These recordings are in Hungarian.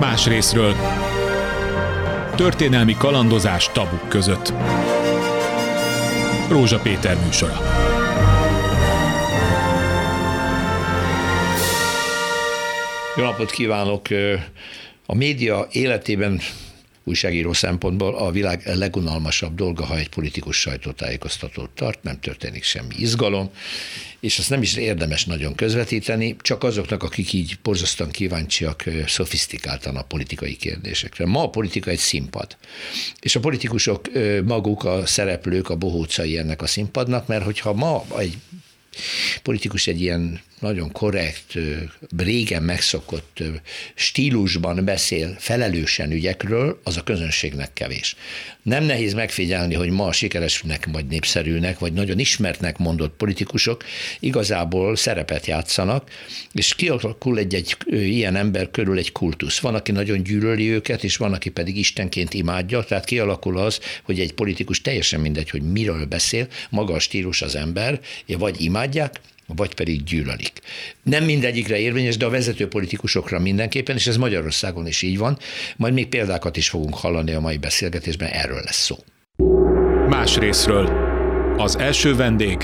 Más részről történelmi kalandozás tabuk között. Rózsa Péter műsora. Jó napot kívánok! A média életében újságíró szempontból a világ legunalmasabb dolga, ha egy politikus sajtótájékoztatót tart, nem történik semmi izgalom, és azt nem is érdemes nagyon közvetíteni, csak azoknak, akik így borzasztóan kíváncsiak szofisztikáltan a politikai kérdésekre. Ma a politika egy színpad, és a politikusok maguk a szereplők, a bohócai ennek a színpadnak, mert hogyha ma egy politikus egy ilyen nagyon korrekt, régen megszokott stílusban beszél felelősen ügyekről, az a közönségnek kevés. Nem nehéz megfigyelni, hogy ma a sikeresnek, vagy népszerűnek, vagy nagyon ismertnek mondott politikusok igazából szerepet játszanak, és kialakul egy ilyen ember körül egy kultusz. Van, aki nagyon gyűlöli őket, és van, aki pedig istenként imádja, tehát kialakul az, hogy egy politikus teljesen mindegy, hogy miről beszél, maga a stílus az ember, vagy imádják, vagy pedig gyűlölik. Nem mindegyikre érvényes, de a vezető politikusokra mindenképpen, és ez Magyarországon is így van. Majd még példákat is fogunk hallani a mai beszélgetésben, erről lesz szó. Más részről. Az első vendég.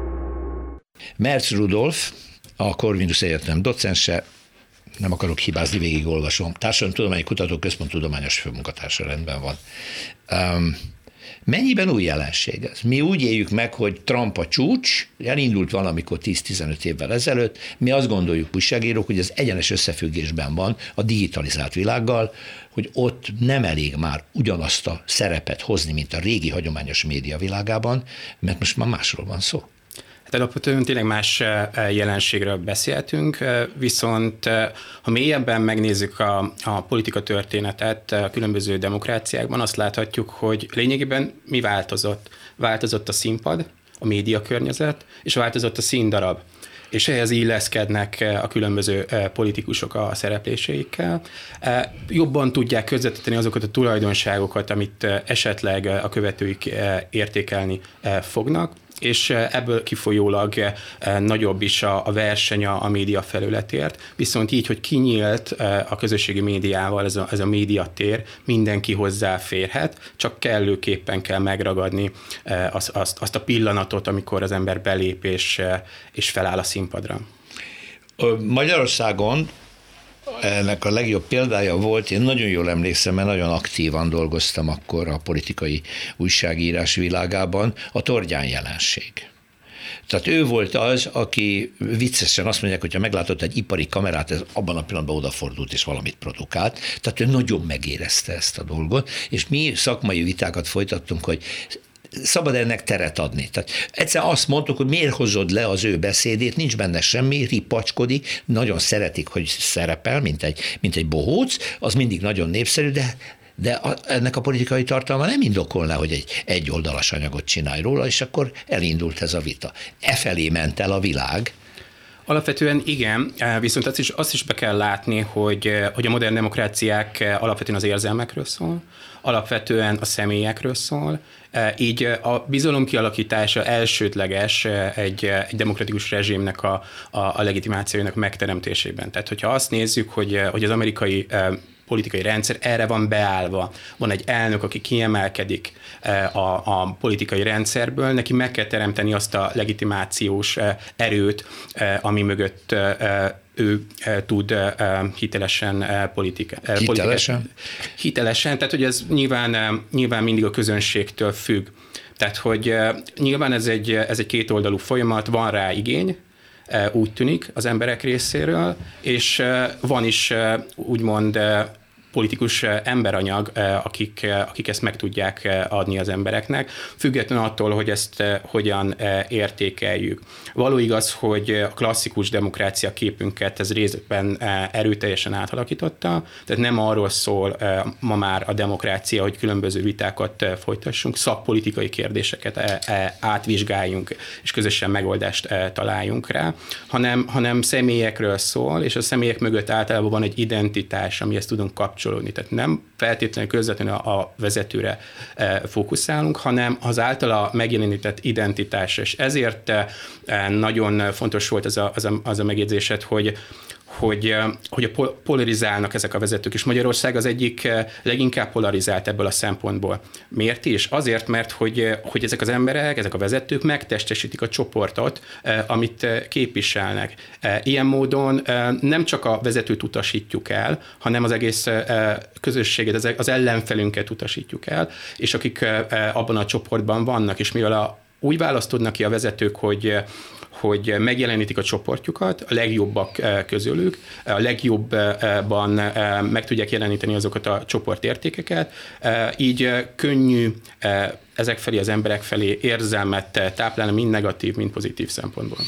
Merz Rudolf, a Corvinus Egyetem docense, nem akarok hibázni, végigolvasom. Társadalomtudományi Kutatóközpont tudományos főmunkatársa, rendben van. Mennyiben új jelenség ez? Mi úgy éljük meg, hogy Trump a csúcs, elindult valamikor 10-15 évvel ezelőtt, mi azt gondoljuk újságírók, hogy ez egyenes összefüggésben van a digitalizált világgal, hogy ott nem elég már ugyanazt a szerepet hozni, mint a régi hagyományos média világában, mert most már másról van szó. Hát alapvetően tényleg más jelenségről beszéltünk, viszont ha mélyebben megnézzük a politika történetet a különböző demokráciákban, azt láthatjuk, hogy lényegében mi változott. Változott a színpad, a média környezet, és változott a színdarab. És ehhez illeszkednek a különböző politikusok a szerepléseikkel. Jobban tudják közvetíteni azokat a tulajdonságokat, amit esetleg a követőik értékelni fognak, és ebből kifolyólag nagyobb is a verseny a média felületért, viszont így, hogy kinyílt a közösségi médiával ez a médiatér, mindenki hozzáférhet, csak kellőképpen kell megragadni azt a pillanatot, amikor az ember belép és feláll a színpadra. Magyarországon ennek a legjobb példája volt, én nagyon jól emlékszem, mert nagyon aktívan dolgoztam akkor a politikai újságírás világában, a Tordján jelenség. Tehát ő volt az, aki viccesen azt mondják, hogyha meglátott egy ipari kamerát, ez abban a pillanatban odafordult és valamit produkált. Tehát ő nagyon megérezte ezt a dolgot, és mi szakmai vitákat folytattunk, hogy szabad ennek teret adni. Tehát egyszer azt mondtuk, hogy miért hozod le az ő beszédét, nincs benne semmi, ripacskodik, nagyon szeretik, hogy szerepel, mint egy bohóc, az mindig nagyon népszerű, de ennek a politikai tartalma nem indokolná, hogy egy oldalas anyagot csinálj róla, és akkor elindult ez a vita. Efelé ment el a világ. Alapvetően igen, viszont azt is be kell látni, hogy a modern demokráciák alapvetően az érzelmekről szól, alapvetően a személyekről szól, így a bizalom kialakítása elsődleges egy demokratikus rezsimnek a legitimációjának megteremtésében. Tehát, hogyha azt nézzük, hogy az amerikai politikai rendszer erre van beállva. Van egy elnök, aki kiemelkedik a politikai rendszerből, neki meg kell teremteni azt a legitimációs erőt, ami mögött ő tud hitelesen Hitelesen, tehát hogy ez nyilván mindig a közönségtől függ. Tehát, hogy nyilván ez egy kétoldalú folyamat, van rá igény, úgy tűnik az emberek részéről, és van is úgymond politikus emberanyag, akik ezt meg tudják adni az embereknek, függetlenül attól, hogy ezt hogyan értékeljük. Való igaz, hogy a klasszikus demokrácia képünket ez részben erőteljesen átalakította, tehát nem arról szól ma már a demokrácia, hogy különböző vitákat folytassunk, szakpolitikai kérdéseket átvizsgáljunk, és közösen megoldást találjunk rá, hanem személyekről szól, és a személyek mögött általában van egy identitás, amihez tudunk kapcsolódni. Tehát nem feltétlenül közvetlenül a vezetőre fókuszálunk, hanem az általa megjelenített identitás. És ezért nagyon fontos volt az a megjegyzésed, hogy hogy polarizálnak ezek a vezetők, és Magyarország az egyik leginkább polarizált ebből a szempontból. Miért is? Azért, mert hogy ezek az emberek, ezek a vezetők megtestesítik a csoportot, amit képviselnek. Ilyen módon nem csak a vezetőt utasítjuk el, hanem az egész közösséget, az ellenfelünket utasítjuk el, és akik abban a csoportban vannak, és mivel úgy választodnak ki a vezetők, hogy megjelenítik a csoportjukat, a legjobbak közülük, a legjobban meg tudják jeleníteni azokat a csoportértékeket, így könnyű ezek felé, az emberek felé érzelmet táplálni, mind negatív, mind pozitív szempontból.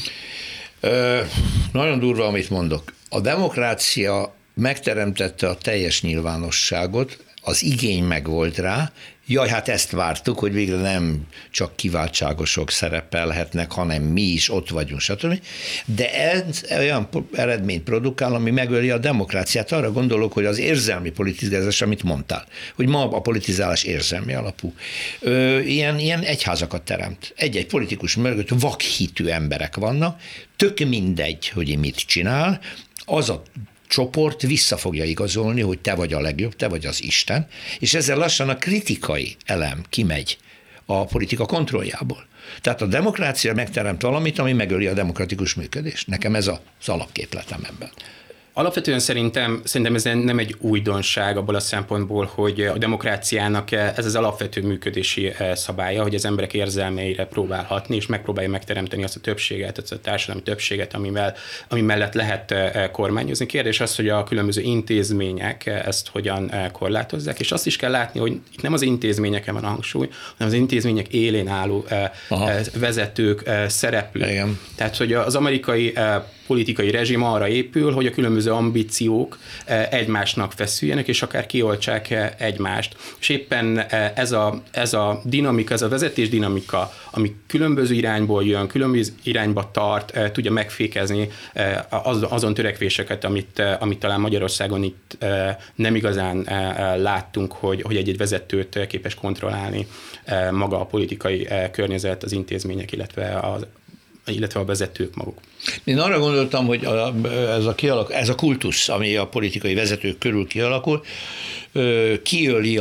Nagyon durva, amit mondok. A demokrácia megteremtette a teljes nyilvánosságot, az igény megvolt rá, hát ezt vártuk, hogy végre nem csak kiváltságosok szerepelhetnek, hanem mi is ott vagyunk, stb. De ez olyan eredményt produkál, ami megöli a demokráciát. Arra gondolok, hogy az érzelmi politizálás, amit mondtál, hogy ma a politizálás érzelmi alapú, ilyen egyházakat teremt. Egy-egy politikus mögött vakhitű emberek vannak, tök mindegy, hogy mit csinál, az a csoport vissza fogja igazolni, hogy te vagy a legjobb, te vagy az Isten, és ezzel lassan a kritikai elem kimegy a politika kontrolljából. Tehát a demokrácia megteremt valamit, ami megöli a demokratikus működést. Nekem ez az alapképletem ebben. Alapvetően szerintem ez nem egy újdonság abból a szempontból, hogy a demokráciának ez az alapvető működési szabálya, hogy az emberek érzelmeire próbál hatni, és megpróbálja megteremteni azt a többséget, azt a társadalmi többséget, ami mellett lehet kormányozni. Kérdés az, hogy a különböző intézmények ezt hogyan korlátozzák, és azt is kell látni, hogy itt nem az intézményeken van a hangsúly, hanem az intézmények élén álló vezetők, szereplők. Igen. Tehát, hogy az amerikai politikai rezsim arra épül, hogy a különböző ambíciók egymásnak feszüljenek, és akár kioltsák egymást. És éppen ez a dinamika, ez a vezetés dinamika, ami különböző irányból jön, különböző irányba tart, tudja megfékezni azon törekvéseket, amit talán Magyarországon itt nem igazán láttunk, hogy egy vezetőt képes kontrollálni maga a politikai környezet, az intézmények, illetve a vezetők maguk. Én arra gondoltam, hogy ez a kultusz, ami a politikai vezetők körül kialakul, kiöli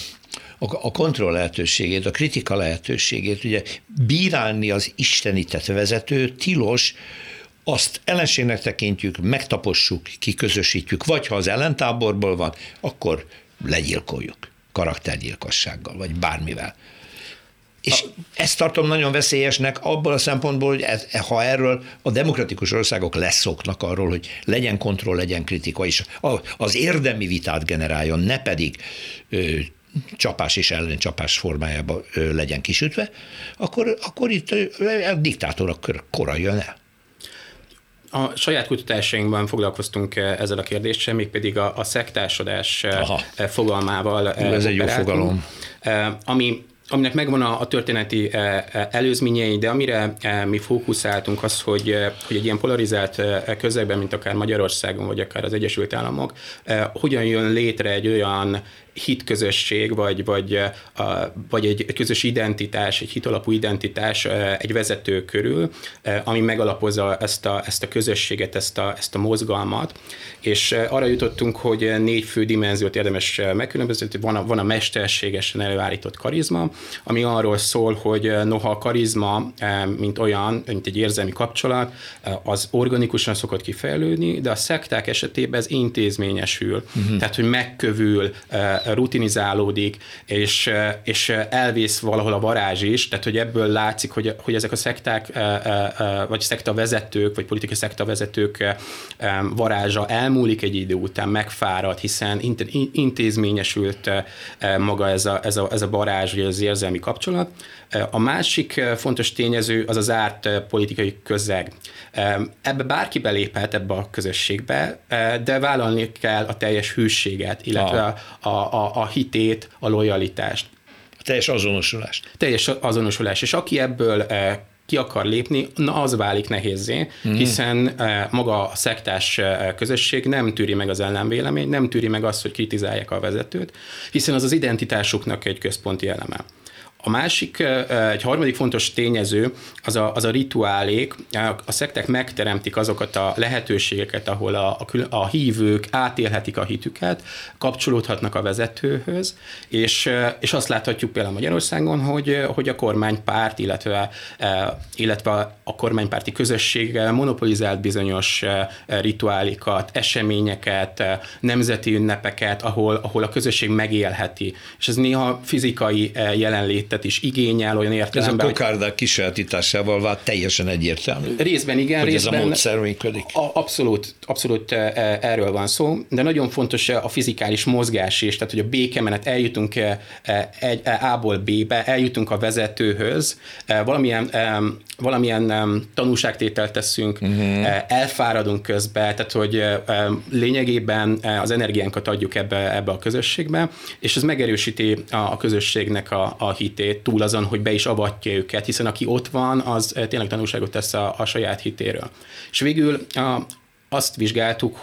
a kontroll lehetőségét, a kritika lehetőségét. Ugye bírálni az istenített vezetőt tilos, azt ellenségnek tekintjük, megtapossuk, kiközösítjük, vagy ha az ellentáborból van, akkor legyilkoljuk karaktergyilkossággal, vagy bármivel. És ezt tartom nagyon veszélyesnek abból a szempontból, hogy ha erről a demokratikus országok leszoknak arról, hogy legyen kontroll, legyen kritika, és az érdemi vitát generáljon, ne pedig csapás és ellencsapás formájában legyen kisütve, akkor itt a diktátorok kora jön el. A saját kutatásainkban foglalkoztunk ezzel a kérdéssel, mégpedig a szektásodás fogalmával. Ez egy jó fogalom. Aminek megvan a történeti előzményei, de amire mi fókuszáltunk az, hogy egy ilyen polarizált közegben, mint akár Magyarországon, vagy akár az Egyesült Államok, hogyan jön létre egy olyan hitközösség, vagy egy közös identitás, egy hitalapú identitás egy vezető körül, ami megalapozza ezt a közösséget, ezt a mozgalmat, és arra jutottunk, hogy 4 fő dimenziót érdemes megkülönböztetni. Van a mesterségesen előállított karizma, ami arról szól, hogy noha a karizma, mint olyan, mint egy érzelmi kapcsolat, az organikusan szokott kifejlődni, de a szekták esetében ez intézményesül, tehát, hogy megkövül, rutinizálódik, és elvész valahol a varázs is, tehát, hogy ebből látszik, hogy ezek a szekták, vagy szektavezetők, vagy politikai szektavezetők varázsa elmúlik egy idő után, megfárad, hiszen intézményesült maga ez a varázs, vagy az érzelmi kapcsolat. A másik fontos tényező az zárt politikai közeg. Ebbe bárki beléphet ebbe a közösségbe, de vállalni kell a teljes hűséget, illetve a hitét, a lojalitást. A teljes azonosulást. Teljes azonosulás. És aki ebből ki akar lépni, az válik nehézzé, hiszen maga a szektás közösség nem tűri meg az ellenvéleményt, nem tűri meg azt, hogy kritizálják a vezetőt, hiszen az identitásuknak egy központi eleme. A másik, egy harmadik fontos tényező az a rituálék. A szekták megteremtik azokat a lehetőségeket, ahol a hívők átélhetik a hitüket, kapcsolódhatnak a vezetőhöz, és azt láthatjuk például Magyarországon, hogy a kormánypárt, illetve a kormánypárti közösség monopolizált bizonyos rituálikat, eseményeket, nemzeti ünnepeket, ahol a közösség megélheti. És ez néha fizikai jelenlétet is igényel olyan értelemben. Ez a kokárdák kisajátításával vált teljesen egyértelmű. Részben igen, hogy részben. Ez a módszer működik. Abszolút erről van szó, de nagyon fontos a fizikális mozgás is, tehát hogy a békemenet eljutunk A-ból B-be, eljutunk a vezetőhöz, valamilyen tanúságtételt teszünk, elfáradunk közben, tehát hogy lényegében az energiánkat adjuk ebbe a közösségbe, és ez megerősíti a közösségnek a hitét, túl azon, hogy be is avatja őket, hiszen aki ott van, az tényleg tanúságot tesz a saját hitéről. És végül azt vizsgáltuk,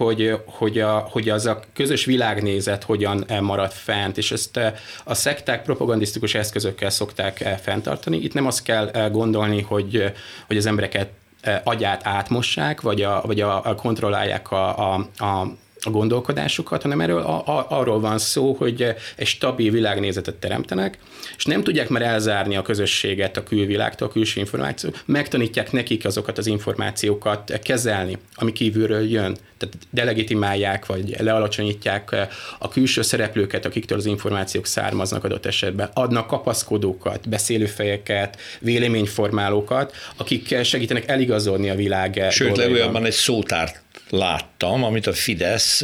hogy az a közös világnézet hogyan marad fent, és ezt a szekták propagandisztikus eszközökkel szokták fenntartani. Itt nem azt kell gondolni, hogy az embereket agyát átmossák, vagy kontrollálják a gondolkodásukat, hanem arról van szó, hogy egy stabil világnézetet teremtenek, és nem tudják már elzárni a közösséget a külvilágtól, a külső információ, megtanítják nekik azokat az információkat kezelni, ami kívülről jön. Tehát delegitimálják, vagy lealacsonyítják a külső szereplőket, akiktől az információk származnak adott esetben. Adnak kapaszkodókat, beszélőfejeket, véleményformálókat, akik segítenek eligazodni a világ. Sőt, legújabban egy szótárt láttam, amit a Fidesz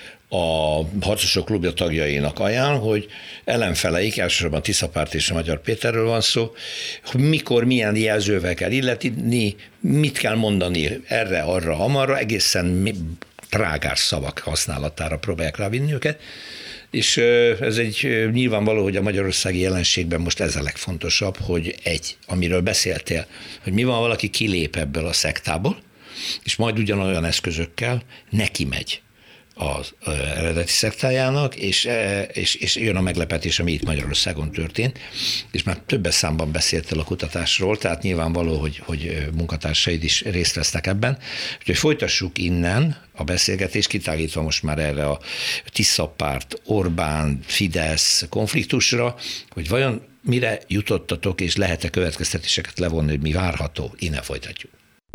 a Harcosok Klubja tagjainak ajánl, hogy ellenfeleik, elsősorban Tiszapárt és a Magyar Péterről van szó, hogy mikor, milyen jelzővel kell illetni, mit kell mondani erre, arra, amarra, egészen trágás szavak használatára próbálják rávinni őket, és ez egy nyilvánvaló, hogy a magyarországi jelenségben most ez a legfontosabb, hogy amiről beszéltél, hogy mi van, valaki kilép ebből a szektából, és majd ugyanolyan eszközökkel neki megy az eredeti szektájának, és jön a meglepetés, ami itt Magyarországon történt, és már többes számban beszéltél a kutatásról, tehát nyilvánvaló, hogy munkatársaid is részt vesznek ebben. Úgyhogy folytassuk innen a beszélgetést, kitágítva most már erre a Tiszapárt, Orbán, Fidesz konfliktusra, hogy vajon mire jutottatok, és lehet-e következtetéseket levonni, hogy mi várható? Innen folytatjuk.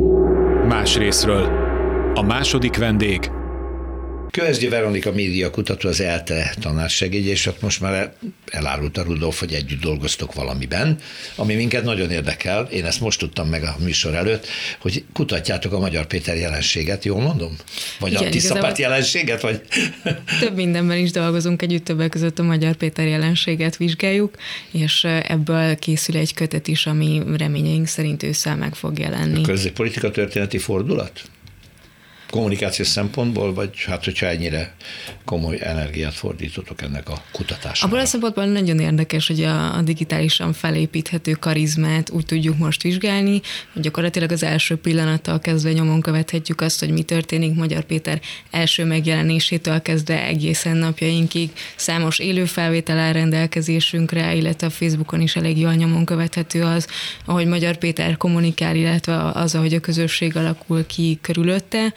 Más részről. A második vendég. Kövesdi Veronika médiakutató, az ELTE tanársegédje, és ott most már elárulta Rudolf, hogy együtt dolgoztok valamiben, ami minket nagyon érdekel. Én ezt most tudtam meg a műsor előtt, hogy kutatjátok a Magyar Péter jelenséget, jól mondom? Vagy igen, a Tiszapárt jelenséget? Vagy? Több mindenben is dolgozunk együtt, többek között a Magyar Péter jelenséget vizsgáljuk, és ebből készül egy kötet is, ami reményeink szerint ősszel meg fog jelenni. Politika történeti fordulat? Kommunikációs szempontból, vagy hát, hogyha ennyire komoly energiát fordítotok ennek a kutatásra? Abból a szempontból nagyon érdekes, hogy a digitálisan felépíthető karizmát úgy tudjuk most vizsgálni, hogy gyakorlatilag az első pillanattal kezdve nyomon követhetjük azt, hogy mi történik Magyar Péter első megjelenésétől kezdve egészen napjainkig. Számos élő felvétel áll rendelkezésünkre, illetve a Facebookon is elég jól nyomon követhető az, ahogy Magyar Péter kommunikál, illetve az, ahogy a közösség alakul ki körülötte.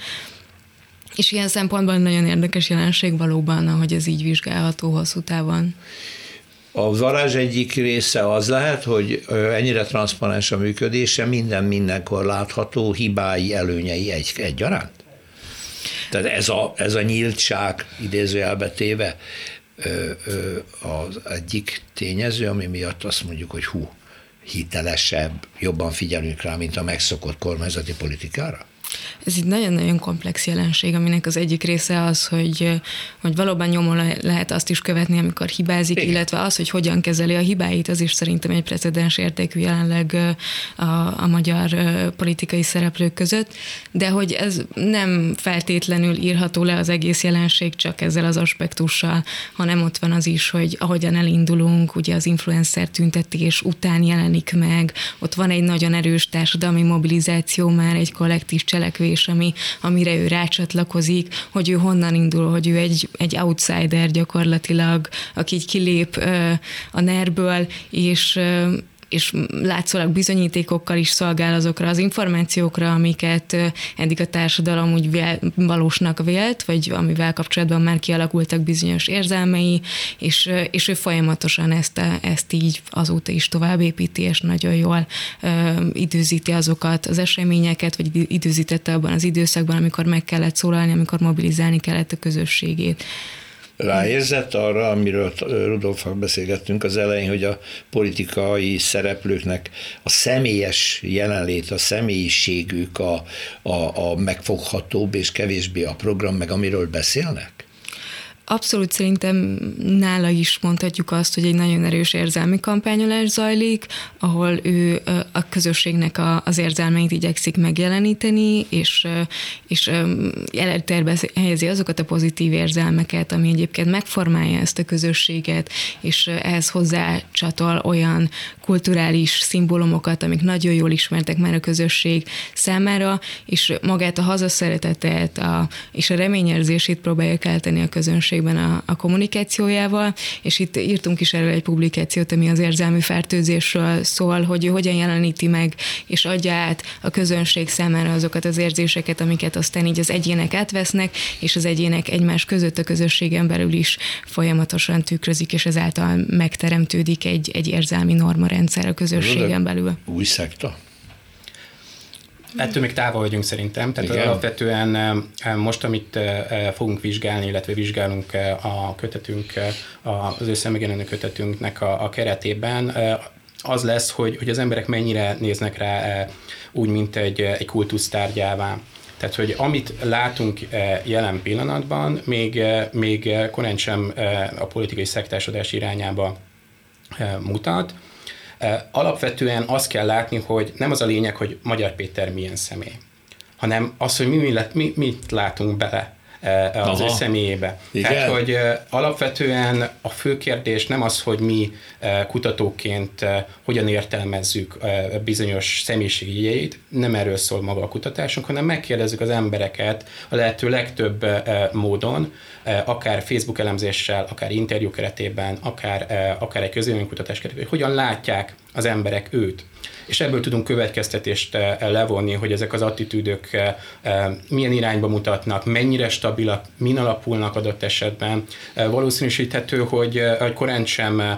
És ilyen szempontból nagyon érdekes jelenség valóban, ahogy ez így vizsgálható hosszú távon. A varázs egyik része az lehet, hogy ennyire transzparens a működése, mindenkor látható, hibái, előnyei egyaránt? Tehát ez a nyíltság, idézőjelbe téve, az egyik tényező, ami miatt azt mondjuk, hogy hitelesebb, jobban figyelünk rá, mint a megszokott kormányzati politikára? Ez egy nagyon-nagyon komplex jelenség, aminek az egyik része az, hogy valóban nyomon lehet azt is követni, amikor hibázik, igen. Illetve az, hogy hogyan kezeli a hibáit, az is szerintem egy precedens értékű jelenleg a magyar politikai szereplők között, de hogy ez nem feltétlenül írható le az egész jelenség csak ezzel az aspektussal, hanem ott van az is, hogy ahogyan elindulunk, ugye az influencer tüntetés után jelenik meg, ott van egy nagyon erős társadalmi mobilizáció már, egy kollektív cselekvés cselekvés, amire ő rácsatlakozik, hogy ő honnan indul, hogy ő egy outsider gyakorlatilag, aki így kilép a NER-ből, és látszólag bizonyítékokkal is szolgál azokra az információkra, amiket eddig a társadalom úgy valósnak vélt, vagy amivel kapcsolatban már kialakultak bizonyos érzelmei, és ő folyamatosan ezt így azóta is tovább építi, és nagyon jól időzíti azokat az eseményeket, vagy időzítette abban az időszakban, amikor meg kellett szólalni, amikor mobilizálni kellett a közösségét. Ráérzett arra, amiről Rudolffal beszélgettünk az elején, hogy a politikai szereplőknek a személyes jelenlét, a személyiségük a megfoghatóbb, és kevésbé a program, meg amiről beszélnek? Abszolút szerintem nála is mondhatjuk azt, hogy egy nagyon erős érzelmi kampányolás zajlik, ahol ő a közösségnek az érzelmeit igyekszik megjeleníteni, és előtérbe helyezi azokat a pozitív érzelmeket, ami egyébként megformálja ezt a közösséget, és ehhez hozzácsatol olyan kulturális szimbólumokat, amik nagyon jól ismertek már a közösség számára, és magát a hazaszeretetet és a reményérzését próbálja kelteni a közönségben a kommunikációjával, és itt írtunk is erről egy publikációt, ami az érzelmi fertőzésről szól, hogy ő hogyan jeleníti meg, és adja át a közönség számára azokat az érzéseket, amiket aztán így az egyének átvesznek, és az egyének egymás között a közösségen belül is folyamatosan tükrözik, és ezáltal megteremtődik egy érzelmi normarendszer a közösségen belül. Új szekta? Ettől még távol vagyunk szerintem, tehát alapvetően most, amit fogunk vizsgálni, illetve vizsgálunk a kötetünk, az ősszel megjelenő kötetünknek a keretében, az lesz, hogy az emberek mennyire néznek rá úgy, mint egy kultusztárgyává. Tehát, hogy amit látunk jelen pillanatban, még korán sem a politikai szektársodás irányába mutat. Alapvetően azt kell látni, hogy nem az a lényeg, hogy Magyar Péter milyen személy, hanem az, hogy mit látunk bele az ő személyébe. Igen. Tehát, hogy alapvetően a fő kérdés nem az, hogy mi kutatóként hogyan értelmezzük bizonyos személyiségjegyeit, nem erről szól maga a kutatásunk, hanem megkérdezzük az embereket a lehető legtöbb módon, akár Facebook elemzéssel, akár interjú keretében, akár egy közvéleménykutatás keretében, hogy hogyan látják az emberek őt. És ebből tudunk következtetést levonni, hogy ezek az attitűdök milyen irányba mutatnak, mennyire stabilak, min alapulnak adott esetben. Valószínűsíthető, hogy korán sem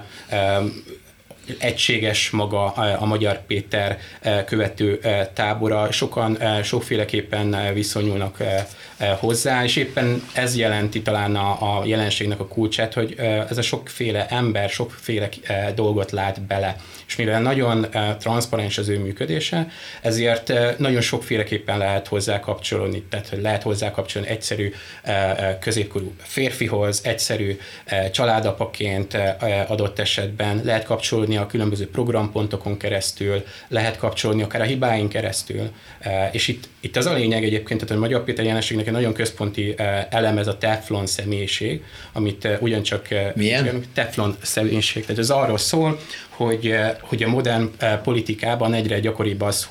egységes maga a Magyar Péter követő tábora. Sokan sokféleképpen viszonyulnak hozzá, és éppen ez jelenti talán a jelenségnek a kulcsát, hogy ez a sokféle ember sokféle dolgot lát bele. És mivel nagyon transzparens az ő működése, ezért nagyon sokféleképpen lehet hozzá kapcsolódni. Tehát lehet hozzá kapcsolni egyszerű középkorú férfihoz, egyszerű családapaként adott esetben, lehet kapcsolódni a különböző programpontokon keresztül, lehet kapcsolódni akár a hibáin keresztül. És itt az a lényeg egyébként, tehát a Magyar Péter jelenségnek egy nagyon központi elem ez a teflon személyiség, amit ugyancsak... Milyen? Teflon személyiség. Tehát ez arról szól, hogy a modern politikában egyre gyakoribb az,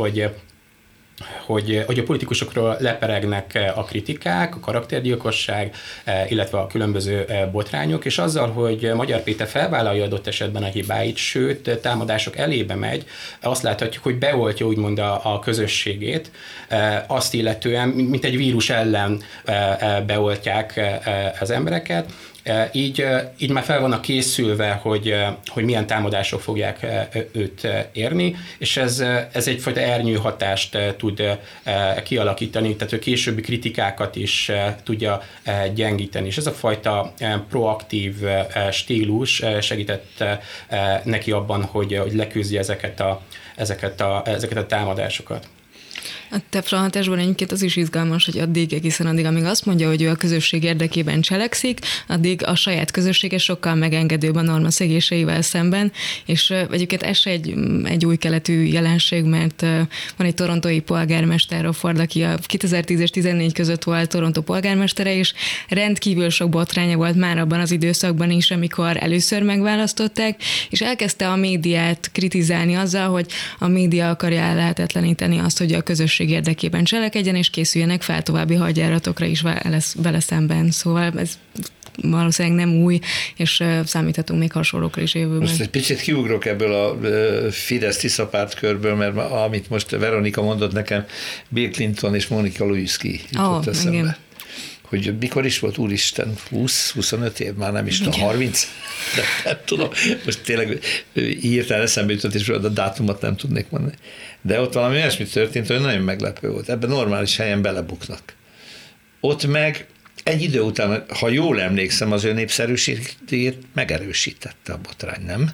hogy a politikusokról leperegnek a kritikák, a karaktergyilkosság, illetve a különböző botrányok, és azzal, hogy Magyar Péter felvállalja adott esetben a hibáit, sőt, támadások elébe megy, azt láthatjuk, hogy beoltja úgymond a közösségét, azt illetően, mint egy vírus ellen beoltják az embereket, így már fel vannak készülve, hogy milyen támadások fogják őt érni, és ez egyfajta ernyő hatást tud kialakítani, tehát a későbbi kritikákat is tudja gyengíteni. És ez a fajta proaktív stílus segített neki abban, hogy leküzdje ezeket a támadásokat. A teflonhatásban egyébként az is izgalmas, hogy egészen addig, amíg azt mondja, hogy ő a közösség érdekében cselekszik, addig a saját közössége sokkal megengedőbb a norma szegéseivel szemben, és egyébként ez se egy új keletű jelenség, mert van egy torontói polgármester, Ford, aki a 2010 és 2014 között volt Torontó polgármestere, és rendkívül sok botránya volt már abban az időszakban is, amikor először megválasztották, és elkezdte a médiát kritizálni azzal, hogy a média akarja ellehetetleníteni azt, hogy a közösség közösség érdekében cselekedjen, és készüljenek fel további hadjáratokra is vele szemben. Szóval ez valószínűleg nem új, és számíthatunk még hasonlókra is jövőben. Most egy picit kiugrok ebből a Fidesz-Tisza párt körből, mert amit most Veronika mondott nekem, Bill Clinton és Monica Lewinsky jutott eszembe. Igen. Hogy mikor is volt, úristen, 20-25 év, már nem is tudom, 30? De nem tudom, most tényleg hirtelen eszembe jutott, és a dátumot nem tudnék mondani. De ott valami olyasmi történt, hogy nagyon meglepő volt. Ebben normális helyen belebuknak. Ott meg egy idő után, ha jól emlékszem, az ő népszerűségét megerősítette a botrány, nem?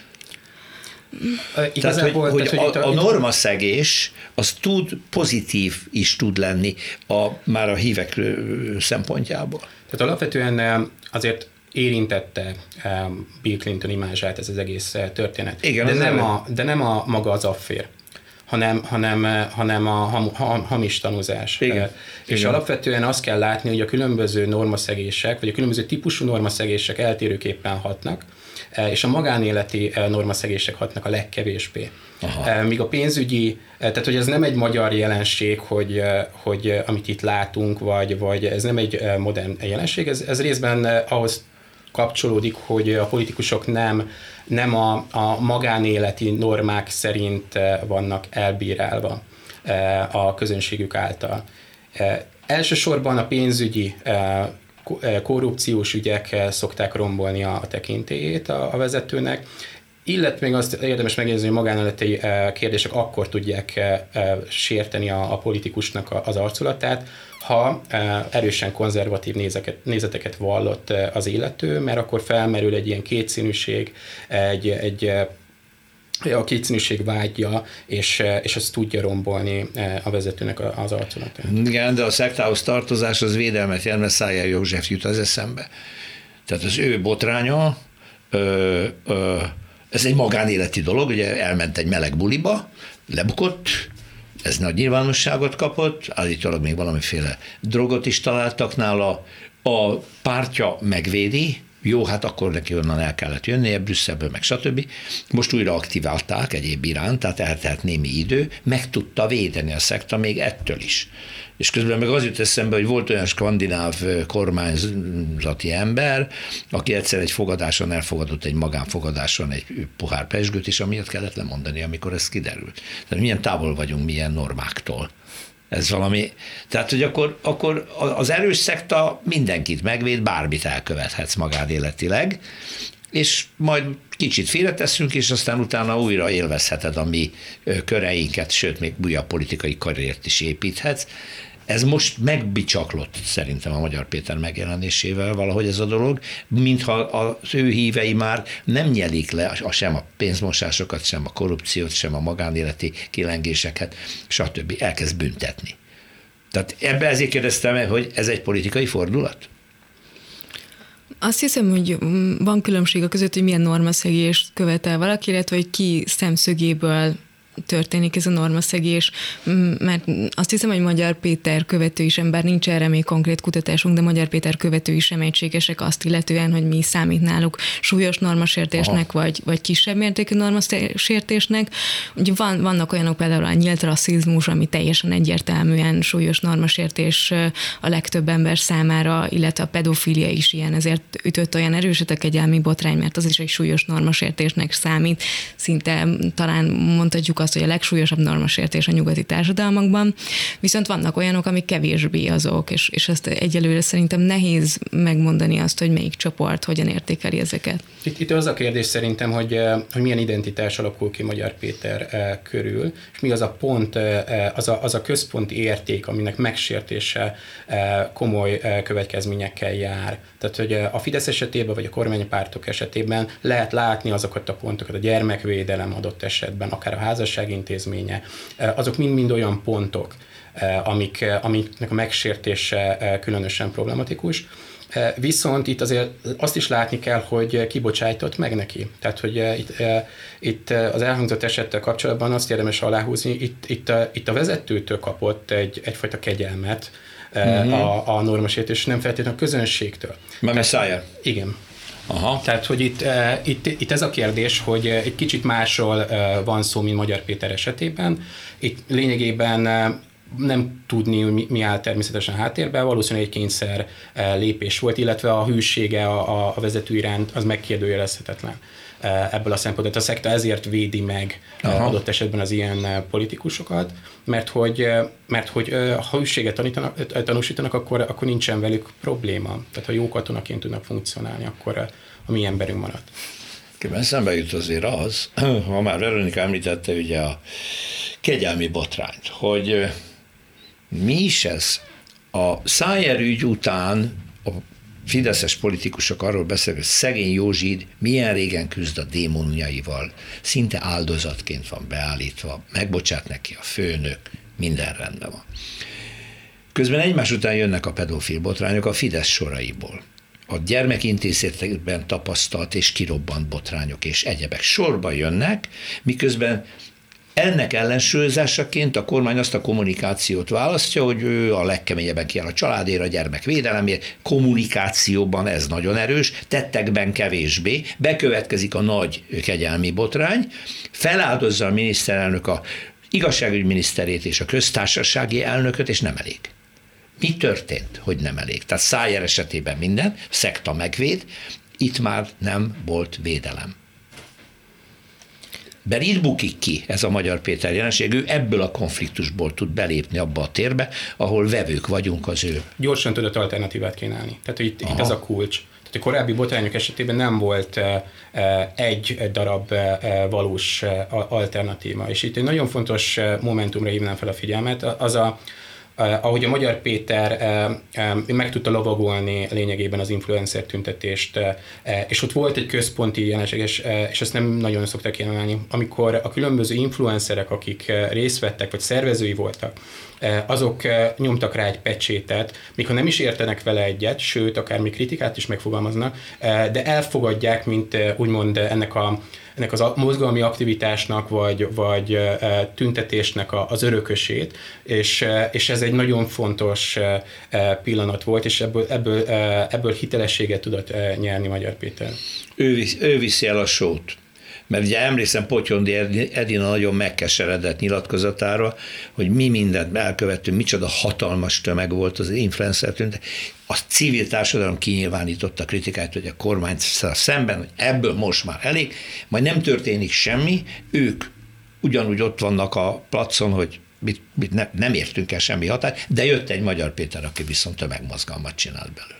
Tehát, hogy a normaszegés az pozitív is tud lenni már a hívek szempontjából. Tehát alapvetően azért érintette Bill Clinton imázsát ez az egész történet. Igen, de nem a maga az affér, hanem a hamis tanúzás. Igen. És Igen. Alapvetően azt kell látni, hogy a különböző normaszegések, vagy a különböző típusú normaszegések eltérőképpen hatnak, és a magánéleti normaszegések hatnak a legkevésbé. Míg a pénzügyi, tehát hogy ez nem egy magyar jelenség, hogy amit itt látunk, vagy ez nem egy modern jelenség, ez részben ahhoz kapcsolódik, hogy a politikusok nem a magánéleti normák szerint vannak elbírálva a közönségük által. Elsősorban a pénzügyi korrupciós ügyek szokták rombolni a tekintélyét a vezetőnek, illetve még azt érdemes megjegyezni, hogy magánéleti kérdések akkor tudják sérteni a politikusnak az arculatát, ha erősen konzervatív nézeteket vallott az illető, mert akkor felmerül egy ilyen kétszínűség, a kétszínűség vágya, és az tudja rombolni a vezetőnek az arculatát. Igen, de a szektához tartozás az védelmet jelent, mert Szájer József jut az eszembe. Tehát az ő botránya, ez egy magánéleti dolog, ugye elment egy meleg buliba, lebukott, ez nagy nyilvánosságot kapott, állítólag még valamiféle drogot is találtak nála, a pártja megvédi, jó, hát akkor neki onnan el kellett jönnie, Brüsszelből, meg stb. Most újra aktiválták egyéb iránt, tehát eltelt némi idő, meg tudta védeni a szekta még ettől is. És közben meg az jut eszembe, hogy volt olyan skandináv kormányzati ember, aki egyszer egy fogadáson elfogadott, egy magánfogadáson egy pohár pezsgőt, és amiatt kellett lemondani, amikor ez kiderült. Tehát milyen távol vagyunk milyen normáktól. Ez valami, tehát, hogy akkor az erős szekta mindenkit megvéd, bármit elkövethetsz magánéletileg, és majd kicsit félreteszünk, és aztán utána újra élvezheted a mi köreinket, sőt, még újabb politikai karriert is építhetsz. Ez most megbicsaklott szerintem a Magyar Péter megjelenésével valahogy ez a dolog, mintha az ő hívei már nem nyelik le sem a pénzmosásokat, sem a korrupciót, sem a magánéleti kilengéseket, stb. Elkezd büntetni. Tehát ebben ezért kérdeztem, hogy ez egy politikai fordulat? Azt hiszem, hogy van különbség a között, hogy milyen normaszegést követel valaki, illetve hogy ki szemszögéből történik ez a normaszegés, mert azt hiszem, hogy Magyar Péter követői sem, bár nincs erre még konkrét kutatásunk, de Magyar Péter követői sem egységesek azt illetően, hogy mi számít náluk súlyos normasértésnek, vagy kisebb mértékű normasértésnek. Ugye vannak olyanok, például a nyílt rasszizmus, ami teljesen egyértelműen súlyos normasértés a legtöbb ember számára, illetve a pedofília is ilyen, ezért ütött olyan erőset a kegyelmi botrány, mert az is egy súlyos normasértésnek számít. Szinte talán mondhatjuk azt, hogy a legsúlyosabb normasértés a nyugati társadalmakban, viszont vannak olyanok, amik kevésbé azok, és ezt egyelőre szerintem nehéz megmondani azt, hogy melyik csoport hogyan értékeli ezeket. Itt az a kérdés szerintem, hogy milyen identitás alakul ki Magyar Péter körül, és mi az a pont, az a központi érték, aminek megsértése komoly következményekkel jár. Tehát, hogy a Fidesz esetében, vagy a kormánypártok esetében lehet látni azokat a pontokat, a gyermekvédelem adott esetben, akár a házasság intézménye, azok mind-mind olyan pontok, amiknek a megsértése különösen problematikus. Viszont itt azért azt is látni kell, hogy kibocsájtott meg neki. Tehát, hogy itt az elhangzott esettel kapcsolatban azt érdemes aláhúzni, itt a vezetőtől kapott egyfajta kegyelmet a normasértés, nem feltétlenül a közönségtől. Szájer. Igen. Aha. Tehát, hogy itt ez a kérdés, hogy egy kicsit másról van szó, mint Magyar Péter esetében. Itt lényegében nem tudni, mi áll természetesen háttérben, valószínűleg egy kényszer lépés volt, illetve a hűsége a vezető iránt az megkérdőjelezhetetlen ebből a szempontból. A szekta ezért védi meg adott esetben az ilyen politikusokat, mert hogy ha hűséget tanúsítanak, akkor nincsen velük probléma. Tehát ha jó katonaként tudnak funkcionálni, akkor a mi emberünk marad. Szembe jut azért az, ha már Veronika említette ugye a kegyelmi botrányt, hogy mi is ez? A Szájer ügy után a fideszes politikusok arról beszélnek, hogy szegény Józsi milyen régen küzd a démonjaival, szinte áldozatként van beállítva, megbocsát neki a főnök, minden rendben van. Közben egymás után jönnek a pedofil botrányok a Fidesz soraiból. A gyermekintézetben tapasztalt és kirobbant botrányok és egyebek sorba jönnek, miközben ennek ellensúlyozásaként a kormány azt a kommunikációt választja, hogy ő a legkeményebben kiáll a családért, a gyermekvédelemért, kommunikációban ez nagyon erős, tettekben kevésbé, bekövetkezik a nagy kegyelmi botrány, feláldozza a miniszterelnök a igazságügyminiszterét és a köztársasági elnököt, és nem elég. Mi történt, hogy nem elég? Tehát Szájer esetében minden, szekta megvéd, itt már nem volt védelem. Mert itt bukik ki ez a Magyar Péter jelenség, ő ebből a konfliktusból tud belépni abba a térbe, ahol vevők vagyunk az ő. Gyorsan tudott alternatívát kínálni. Tehát itt ez a kulcs. Tehát a korábbi botrányok esetében nem volt egy darab valós alternatíva. És itt egy nagyon fontos momentumra hívnám fel a figyelmet, ahogy a Magyar Péter meg tudta lovagolni lényegében az influencer tüntetést, és ott volt egy központi jelenség, és ezt nem nagyon szokták kiemelni, amikor a különböző influencerek, akik részt vettek, vagy szervezői voltak, azok nyomtak rá egy pecsétet, mikor nem is értenek vele egyet, sőt, akár még kritikát is megfogalmaznak, de elfogadják, mint úgymond ennek a mozgalmi aktivitásnak, vagy tüntetésnek az örökösét, és ez egy nagyon fontos pillanat volt, és ebből hitelességet tudott nyerni Magyar Péter. Ő viszi el a sót. Mert ugye emlékszem Potyondi Edina nagyon megkeseredett nyilatkozatára, hogy mi mindent elkövettünk, micsoda hatalmas tömeg volt az influencer tüntet. A civil társadalom kinyilvánította a kritikát, hogy a kormány szemben, hogy ebből most már elég, majd nem történik semmi, ők ugyanúgy ott vannak a placon, hogy nem értünk el semmi határt, de jött egy Magyar Péter, aki viszont tömegmozgalmat csinált belőle.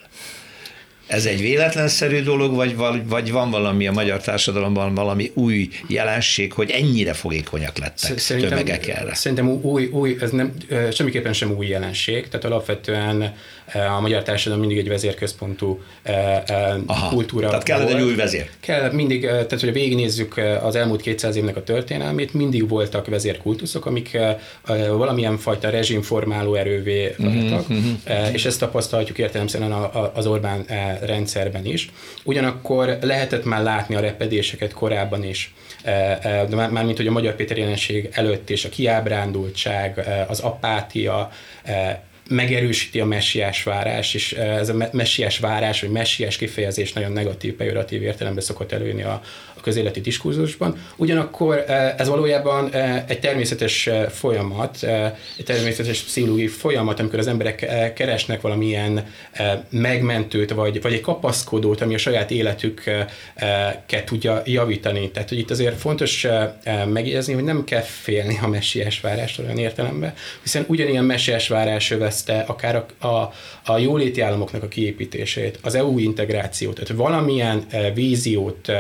Ez egy véletlenszerű dolog, vagy van valami a magyar társadalomban, valami új jelenség, hogy ennyire fogékonyak lettek tömegek erre? Szerintem új, ez nem, semmiképpen sem új jelenség, tehát alapvetően a magyar társadalom mindig egy vezérközpontú kultúra. Tehát kellett egy új vezér. Kell mindig, tehát hogy végignézzük az elmúlt 200 évnek a történelmét, mindig voltak vezérkultuszok, amik valamilyen fajta rezsimformáló erővé váltak, és ezt tapasztalhatjuk értelemszerűen az Orbán rendszerben is. Ugyanakkor lehetett már látni a repedéseket korábban is, mármint hogy a Magyar Péter jelenség előtt és a kiábrándultság, az apátia megerősíti a messiás várás, és ez a messiás várás, vagy messiás kifejezés nagyon negatív, pejoratív értelemben szokott előjönni a közéleti diskurzusban. Ugyanakkor ez valójában egy természetes folyamat, egy természetes pszichológiai folyamat, amikor az emberek keresnek valamilyen megmentőt, vagy egy kapaszkodót, ami a saját életüket tudja javítani. Tehát, hogy itt azért fontos megjegyezni, hogy nem kell félni a messiás várástól olyan értelemben, hiszen ugyanilyen messiás várás övezte akár a jóléti államoknak a kiépítését, az EU integrációt, tehát valamilyen víziót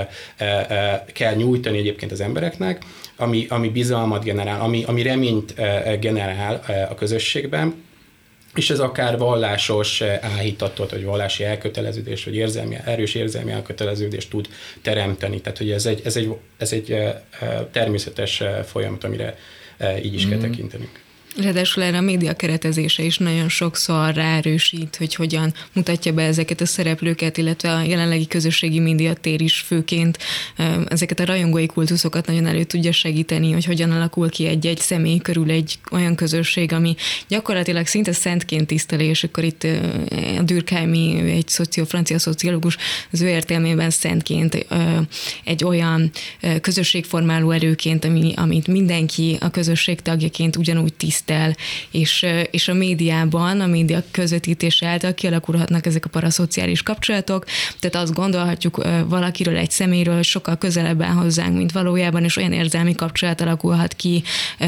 kell nyújtani egyébként az embereknek, ami bizalmat generál, ami reményt generál a közösségben, és ez akár vallásos áhítatot, vagy vallási elköteleződést, vagy erős érzelmi elköteleződést tud teremteni. Tehát, hogy ez egy természetes folyamat, amire így is kell tekintenünk. Ráadásul erre a média keretezése is nagyon sokszor ráerősít, hogy hogyan mutatja be ezeket a szereplőket, illetve a jelenlegi közösségi médiatér is főként ezeket a rajongói kultuszokat nagyon elő tudja segíteni, hogy hogyan alakul ki egy személy körül egy olyan közösség, ami gyakorlatilag szinte szentként tiszteli, és akkor itt a Durkheimi, egy francia szociológus, az ő értelmében szentként egy olyan közösségformáló erőként, amit mindenki a közösség tagjaként ugyanúgy tisztel, tisztel, és a médiában, a média közvetítése által kialakulhatnak ezek a paraszociális kapcsolatok, tehát azt gondolhatjuk valakiről, egy személyről, hogy sokkal közelebb áll hozzánk, mint valójában, és olyan érzelmi kapcsolat alakulhat ki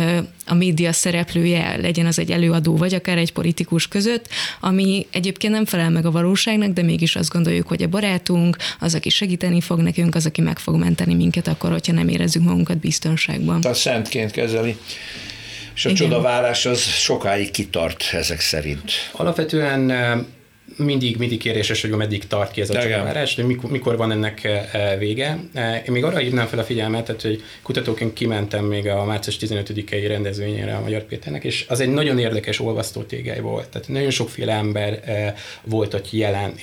a média szereplője, legyen az egy előadó, vagy akár egy politikus között, ami egyébként nem felel meg a valóságnak, de mégis azt gondoljuk, hogy a barátunk, az, aki segíteni fog nekünk, az, aki meg fog menteni minket akkor, hogyha nem érezzük magunkat biztonságban. A szentként kezeli. És a csodavárás az sokáig kitart ezek szerint. Alapvetően mindig kérdéses, hogy meddig tart ki ez a csodavárás, de mikor van ennek vége. Én még arra hívnám fel a figyelmet, tehát, hogy kutatóként kimentem még a március 15-i rendezvényére a Magyar Péternek, és az egy nagyon érdekes olvasztó tégely volt. Tehát nagyon sokféle ember volt ott jelen,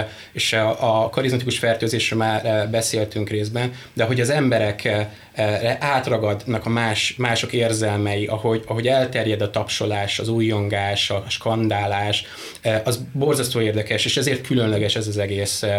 és a karizmatikus fertőzésről már beszéltünk részben, de hogy az emberek átragadnak a mások érzelmei, ahogy elterjed a tapsolás, az újjongás, a skandálás, az borzasztó érdekes, és ezért különleges ez az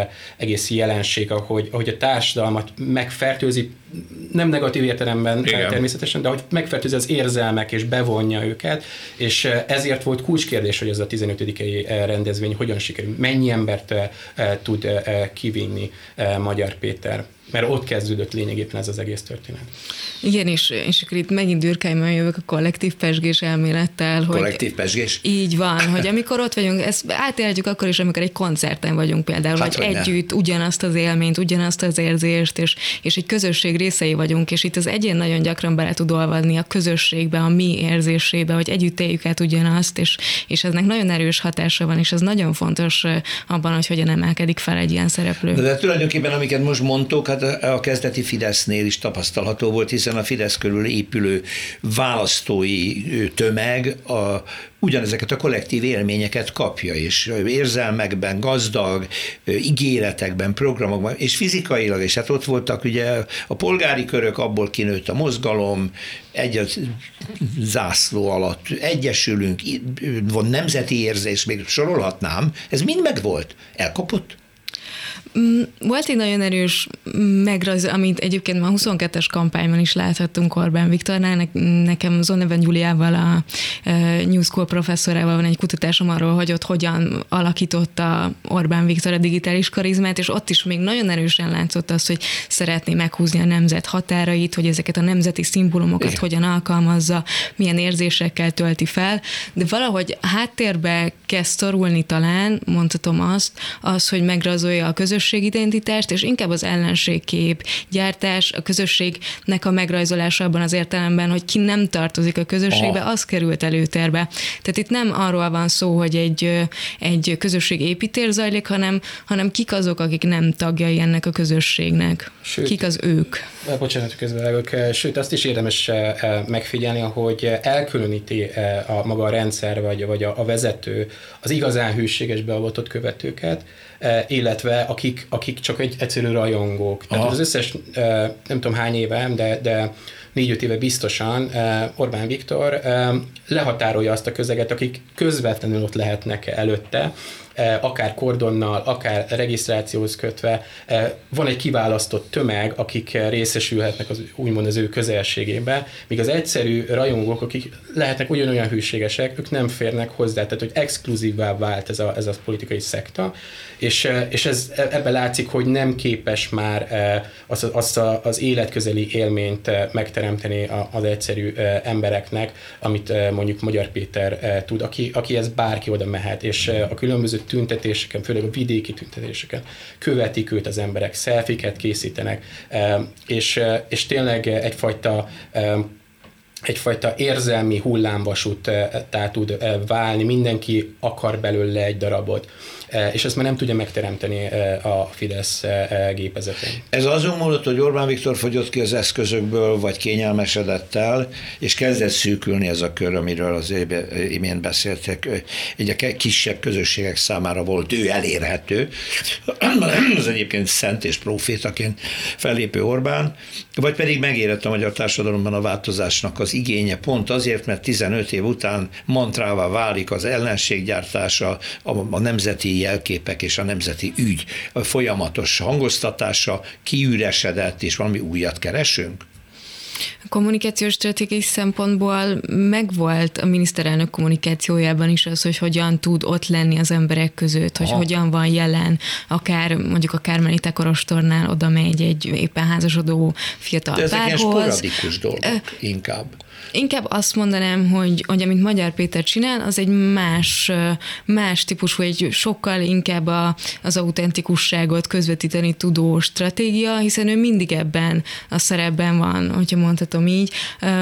egész jelenség, ahogy a társadalmat megfertőzi, nem negatív értelemben természetesen, de hogy megfertőzi az érzelmek, és bevonja őket, és ezért volt kulcskérdés, hogy ez a 15. rendezvény hogyan sikerül, mennyi embert tud kivinni Magyar Péter. Mert ott kezdődött lényegében ez az egész történet. Igen, és akkor itt megint Dürkheimben jövök a kollektív pezsgés elmélettel. Kollektív pezsgés? Így van, hogy amikor ott vagyunk, ezt átélhetjük akkor is, amikor egy koncerten vagyunk például, hogy együtt ugyanazt az élményt, ugyanazt az érzést, és egy közösség részei vagyunk, és itt az egyén nagyon gyakran bele tud olvadni a közösségbe, a mi érzésébe, hogy együtt éljük át ugyanazt, és eznek nagyon erős hatása van, és ez nagyon fontos abban, hogy hogyan emelkedik fel egy ilyen szereplő. De tulajdonképpen, amiket most mondtok, hát a kezdeti Fidesznél is tapasztalható volt, hiszen a Fidesz körül épülő választói tömeg ugyanezeket a kollektív élményeket kapja, és érzelmekben gazdag, ígéretekben, programokban, és fizikailag, és hát ott voltak ugye a polgári körök, abból kinőtt a mozgalom, egy zászló alatt egyesülünk, van nemzeti érzés, még sorolhatnám, ez mind megvolt, elkapott. Volt egy nagyon erős megrajz, amit egyébként már 22-es kampányban is láthattunk Orbán Viktornál. Nekem Zonneven Gyuliával, a New School professzorával van egy kutatásom arról, hogy ott hogyan alakította Orbán Viktor a digitális karizmát, és ott is még nagyon erősen látszott az, hogy szeretné meghúzni a nemzet határait, hogy ezeket a nemzeti szimbólumokat hogyan alkalmazza, milyen érzésekkel tölti fel, de valahogy háttérbe kezd szorulni talán, mondhatom azt, hogy megrajzolja a közösségidentitást, és inkább az ellenségkép gyártás, a közösségnek a megrajzolása abban az értelemben, hogy ki nem tartozik a közösségbe, az került előtérbe. Tehát itt nem arról van szó, hogy egy közösségépítés zajlik, hanem kik azok, akik nem tagjai ennek a közösségnek. Sőt, kik az ők? Bocsánat, közbevágok. Sőt, azt is érdemes megfigyelni, hogy elkülöníti a maga a rendszer, vagy a vezető az igazán hűséges beavatott követőket, illetve akik csak egy egyszerű rajongók. Tehát az összes, nem tudom hány éve, de 4-5 éve biztosan Orbán Viktor lehatárolja azt a közeget, akik közvetlenül ott lehetnek előtte, akár kordonnal, akár regisztrációhoz kötve. Van egy kiválasztott tömeg, akik részesülhetnek úgymond az ő közelségébe, míg az egyszerű rajongók, akik lehetnek ugyanolyan hűségesek, ők nem férnek hozzá, tehát hogy exkluzívvá vált ez a politikai szekta, és ebben látszik, hogy nem képes már azt az életközeli élményt megteremteni az egyszerű embereknek, amit mondjuk Magyar Péter tud, aki ez bárki oda mehet, és a különböző tüntetéseken, főleg a vidéki tüntetéseken követik őt az emberek, selfieket készítenek, és tényleg egyfajta érzelmi hullámvasúttá tud válni, mindenki akar belőle egy darabot, és ezt már nem tudja megteremteni a Fidesz gépezetén. Ez azon múlott, hogy Orbán Viktor fogyott ki az eszközökből, vagy kényelmesedett el, és kezdett szűkülni ez a kör, amiről az imént beszéltek. Egy a kisebb közösségek számára volt ő elérhető, az egyébként szent és profétaként fellépő Orbán, vagy pedig megérett a magyar társadalomban a változásnak az igénye, pont azért, mert 15 év után mantrává válik az ellenséggyártása, a nemzeti jelképek és a nemzeti ügy folyamatos hangoztatása, kiüresedett, és valami újat keresünk? A kommunikációs stratégiai szempontból megvolt a miniszterelnök kommunikációjában is az, hogy hogyan tud ott lenni az emberek között, hogy hogyan van jelen, akár mondjuk a Kármelita Kolostornál oda megy egy éppen házasodó fiatal párhoz. De ezek ilyen sporadikus dolgok inkább. Inkább azt mondanám, hogy amit Magyar Péter csinál, az egy más típusú, egy sokkal inkább az autentikusságot közvetíteni tudó stratégia, hiszen ő mindig ebben a szerepben van, hogyha mondhatom így.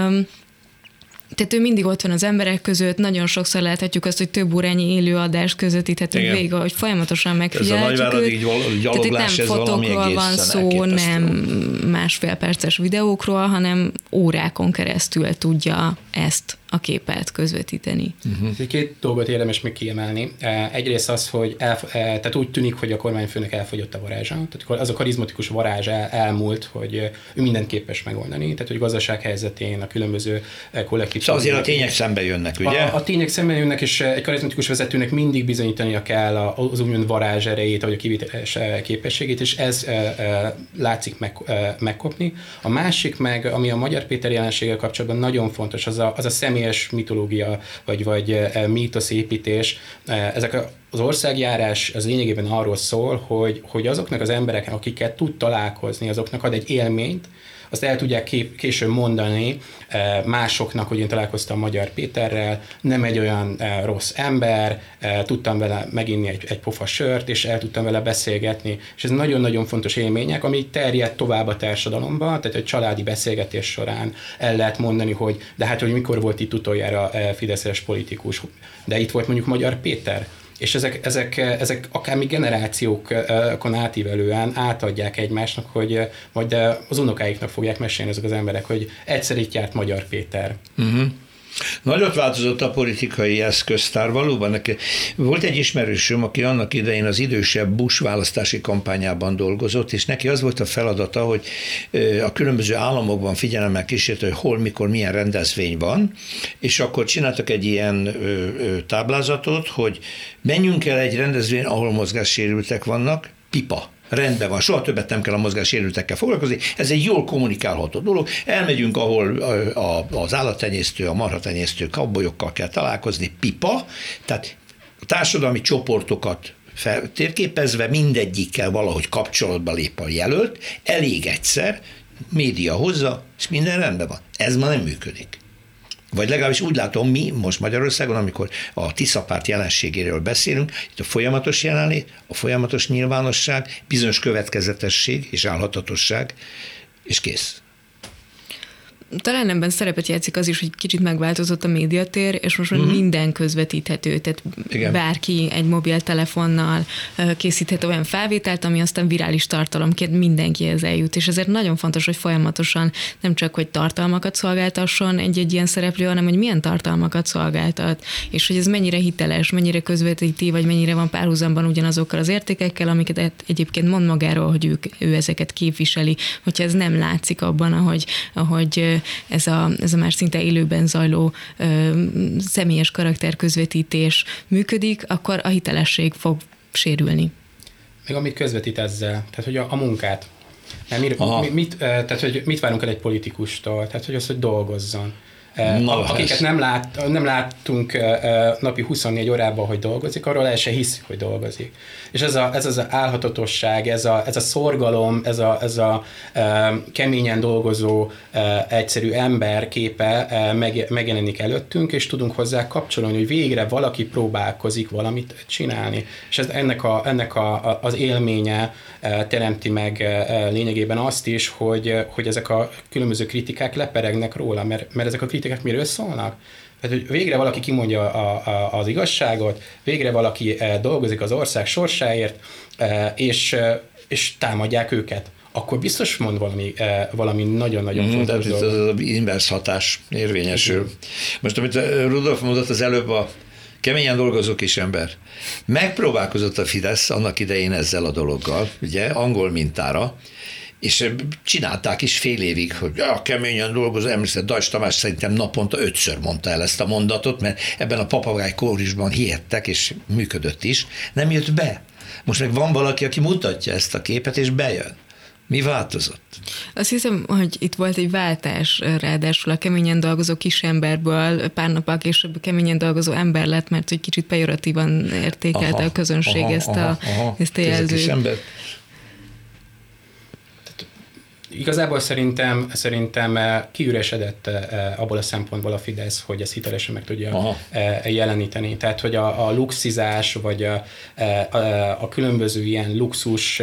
Tehát ő mindig ott van az emberek között, nagyon sokszor láthatjuk azt, hogy több órányi élő adást közvetíthetünk végig, hogy folyamatosan megfigyeljük őt. Tehát itt nem fotókról van szó, nem másfél perces videókról, hanem órákon keresztül tudja ezt a képet közvetíteni. Két dolgot érdemes még kiemelni. Egyrészt az, hogy tehát úgy tűnik, hogy a kormányfőnek elfogyott a varázsa. Tehát az a karizmatikus varázs elmúlt, hogy ő mindent képes megoldani. Tehát, hogy gazdasághelyzetén, a különböző kollektív... Szóval azért a tények szembe jönnek, ugye? A tények szembe jönnek, és egy karizmatikus vezetőnek mindig bizonyítania kell az úgymond varázs erejét, vagy a kivételes képességét, és ez látszik megkopni. A másik meg, ami a Magyar Péter jelenséggel kapcsolatban nagyon fontos, az a személyes mitológia, vagy mítoszépítés. Ezek az országjárás az lényegében arról szól, hogy azoknak az embereknek, akikkel tud találkozni, azoknak ad egy élményt, azt el tudják később mondani másoknak, hogy én találkoztam Magyar Péterrel, nem egy olyan rossz ember, tudtam vele meginni egy pofa sört, és el tudtam vele beszélgetni. És ez nagyon-nagyon fontos élmények, ami terjed tovább a társadalomba, tehát egy családi beszélgetés során el lehet mondani, hogy de hát, hogy mikor volt itt utoljára fideszes politikus, de itt volt mondjuk Magyar Péter. És ezek akár még generációkon átívelően átadják egymásnak, hogy majd az unokáiknak fogják mesélni ezek az emberek, hogy egyszer itt járt Magyar Péter. Nagyot változott a politikai eszköztár, valóban. Volt egy ismerősöm, aki annak idején az idősebb Bush választási kampányában dolgozott, és neki az volt a feladata, hogy a különböző államokban figyelemmel kísérte, hogy hol, mikor, milyen rendezvény van, és akkor csináltak egy ilyen táblázatot, hogy menjünk el egy rendezvény, ahol mozgássérültek vannak, pipa. Rendben van, soha többet nem kell a mozgássérültekkel foglalkozni, ez egy jól kommunikálható dolog. Elmegyünk, ahol az állattenyésztő, a marhatenyésztő kabbolyokkal kell találkozni, pipa, tehát a társadalmi csoportokat térképezve mindegyikkel valahogy kapcsolatba lép a jelölt, elég egyszer, média hozza, és minden rendben van. Ez ma nem működik. Vagy legalábbis úgy látom mi most Magyarországon, amikor a Tiszapárt jelenségéről beszélünk, itt a folyamatos jelenlét, a folyamatos nyilvánosság, bizonyos következetesség és állhatatosság, és kész. Talán ebben szerepet játszik az is, hogy kicsit megváltozott a médiatér, és most minden közvetíthető, tehát igen. Bárki egy mobiltelefonnal készíthet olyan felvételt, ami aztán virális tartalomként mindenkihez eljut, és ezért nagyon fontos, hogy folyamatosan nem csak, hogy tartalmakat szolgáltasson egy ilyen szereplő, hanem hogy milyen tartalmakat szolgáltat, és hogy ez mennyire hiteles, mennyire közvetíti, vagy mennyire van párhuzamban ugyanazokkal az értékekkel, amiket egyébként mond magáról, hogy ő ezeket képviseli, hogyha ez nem látszik abban, ahogy ez a már szinte élőben zajló személyes karakterközvetítés működik, akkor a hitelesség fog sérülni. Meg amit közvetít ezzel, tehát hogy a munkát. Tehát, hogy mit várunk el egy politikustól, tehát hogy az, hogy dolgozzon. Akiket nem láttunk napi 24 órában, hogy dolgozik, arról el se hiszik, hogy dolgozik. És ez az álhatatosság, ez a szorgalom, ez a keményen dolgozó egyszerű ember képe megjelenik előttünk, és tudunk hozzá kapcsolni, hogy végre valaki próbálkozik valamit csinálni. És ennek az élménye teremti meg lényegében azt is, hogy ezek a különböző kritikák leperegnek róla, mert ezek a kritikák miről szólnak? Tehát, hogy végre valaki kimondja az igazságot, végre valaki dolgozik az ország sorsáért, és támadják őket. Akkor biztos mond valami nagyon-nagyon fontos dolgot. Az inverse hatás érvényesül. Most, amit Rudolf mondott az előbb, a keményen dolgozó kis ember. Megpróbálkozott a Fidesz annak idején ezzel a dologgal, ugye, angol mintára, és csinálták is fél évig, hogy keményen dolgozó, emlékszem, Dajcs Tamás szerintem naponta 5-ször mondta el ezt a mondatot, mert ebben a papagáj kórisban hihettek, és működött is. Nem jött be. Most meg van valaki, aki mutatja ezt a képet, és bejön. Mi változott? Azt hiszem, hogy itt volt egy váltás, ráadásul a keményen dolgozó kisemberből pár nappal később keményen dolgozó ember lett, mert hogy kicsit pejoratívan értékelte a közönség ezt a jelzőt. Igazából szerintem kiüresedett abból a szempontból a Fidesz, hogy ezt hitelesen meg tudja jeleníteni. Tehát, hogy a luxizás, vagy a különböző ilyen luxus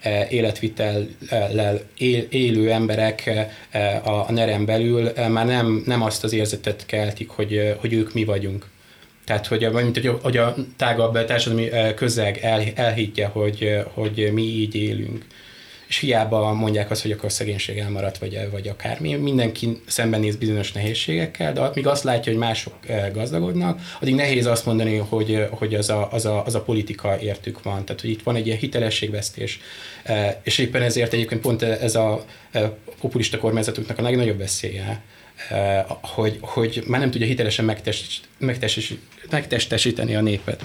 életvitellel élő emberek a NER-en belül már nem azt az érzetet keltik, hogy ők mi vagyunk. Tehát, hogy a tágabb társadalmi közeg elhiggye, hogy mi így élünk. És hiába mondják azt, hogy akkor szegénység elmaradt, vagy akármi. Mindenki szembenéz bizonyos nehézségekkel, de míg azt látja, hogy mások gazdagodnak, addig nehéz azt mondani, hogy az a politika értük van. Tehát, hogy itt van egy ilyen hitelességvesztés. És éppen ezért egyébként pont ez a populista kormányzatoknak a legnagyobb veszélye, hogy már nem tudja hitelesen megtestesíteni a népet.